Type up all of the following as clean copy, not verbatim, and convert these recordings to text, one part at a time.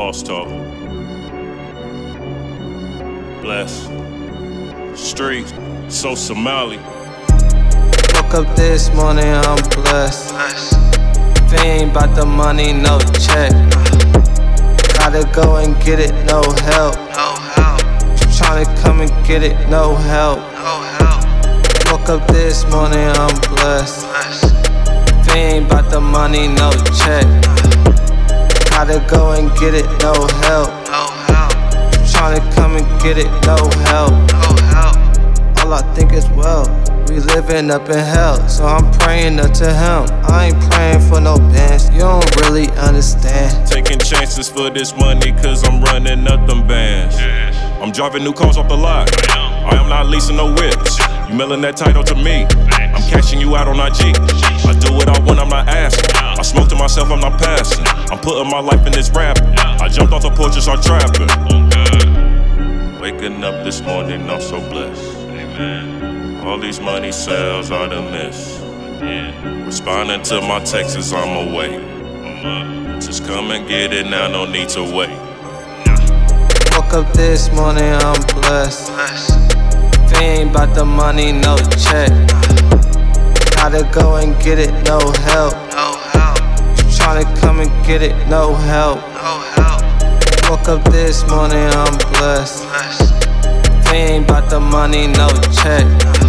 Boss Talk. Bless. Street. So Somali. Woke up this morning, I'm blessed. If it ain't about the money, no check. Gotta go and get it, no help. Tryna come and get it, no help. Woke up this morning, I'm blessed. If it ain't about the money, no check. Gotta go and get it, no help. Tryna come and get it, no help. All I think is wealth. We living up in hell, so I'm praying up to him. I ain't praying for no bands, you don't really understand. Taking chances for this money, cause I'm running up them bands. I'm driving new cars off the lot. I am not leasing no whips. You mailing that title to me. I'm cashing you out on IG. I do what I want, I'm not asking. I smoke to myself, I'm not passing. I'm putting my life in this rapping. I jumped off the porch and started trapping. Waking up this morning, I'm so blessed. All these money sales I done miss. Responding to my texts, I'm awake. Just come and get it now, no need to wait. Woke up this morning, I'm blessed. If it ain't about the money, no check. Gotta go and get it, no help. Tryna come and get it, no help. Woke up this morning, I'm blessed. If it ain't about the money, no check.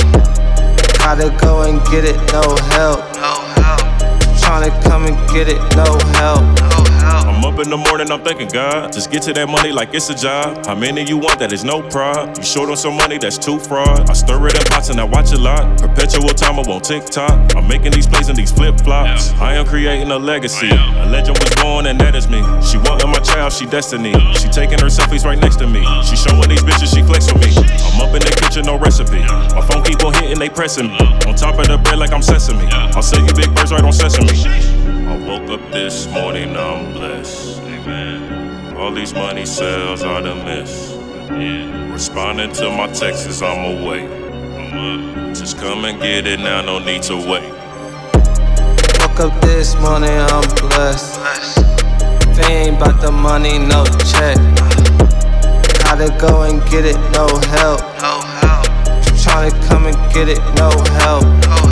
Gotta go and get it, no help. Tryna come and get it, no help. I'm up in the morning, I'm thanking God. Just get to that money like it's a job. How many you want, that is no pride. You short on some money, that's too fraud. I stir it in pots and I watch a lot. Perpetual timer on TikTok. I'm making these plays and these flip-flops. I am creating a legacy. A legend was born and that is me. She wanting my child, she destiny. She taking her selfies right next to me. She showing these bitches, she flex with me. I'm up in the kitchen, no recipe. My phone keep on hitting, they pressing me. On top of the bed like I'm sesame. I'll sell you big birds right on sesame. I woke up this morning, I'm blessed. All these money sales I done miss. Responding to my texts, I'm awake. Just come and get it now, no need to wait. Woke up this morning, I'm blessed. If it ain't about the money, no check. Gotta go and get it, no help. Tryna come and get it, no help.